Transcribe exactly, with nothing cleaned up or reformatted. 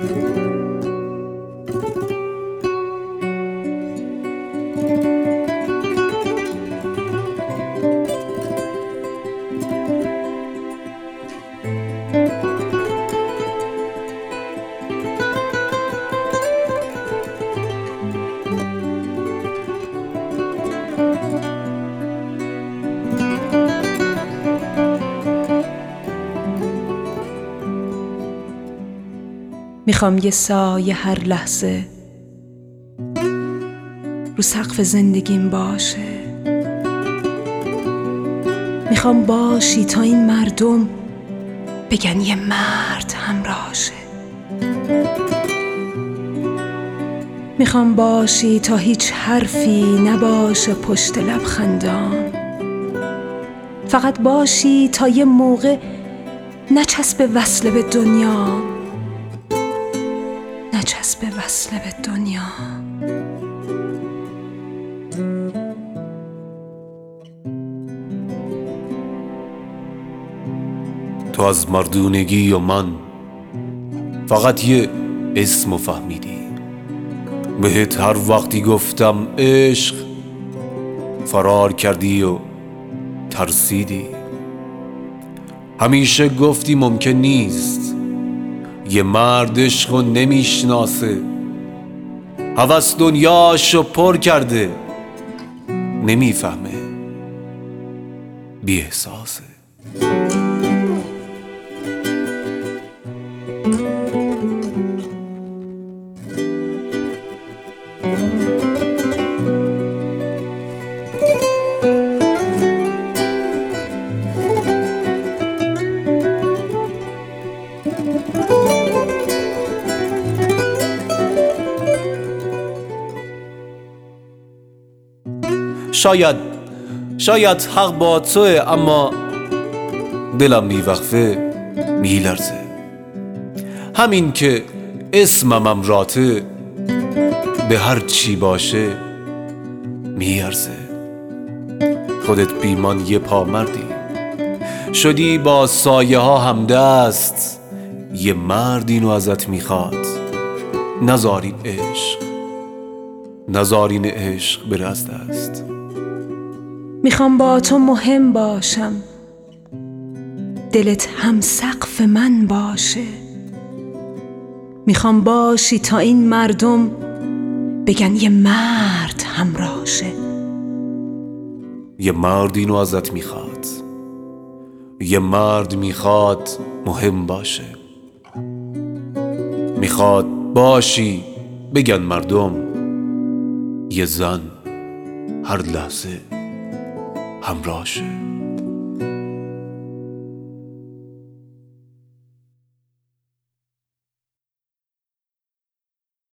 میخوام یه سایه هر لحظه رو سقف زندگیم باشه. میخوام باشی تا این مردم بگن یه مرد همراهشه. میخوام باشی تا هیچ حرفی نباشه پشت لبخندام. فقط باشی تا یه موقع نچسب وصل به دنیا، نچسب وصل به دنیا. تو از مردونگی و من فقط یه اسمو فهمیدی. بهت هر وقتی گفتم عشق فرار کردی و ترسیدی. همیشه گفتی ممکن نیست، یه مرد عشقو نمیشناسه. هوس دنیاشو پر کرده، نمیفهمه، بی احساسه. شاید شاید حق با توه، اما دلم میوقفه میلرزه. همین که اسمم امراته، به هر چی باشه میارزه. خودت بیمان یه پا مردی شدی، با سایه ها همدست. یه مرد اینو ازت میخواد، نذارین عشق نذارین عشق بره از دست. میخوام با تو مهم باشم، دلت هم سقف من باشه. میخوام باشی تا این مردم بگن یه مرد همراهشه. یه مرد اینو ازت میخواد، یه مرد میخواد مهم باشه. میخواد باشی بگن مردم یه زن هر لحظه همراهشه.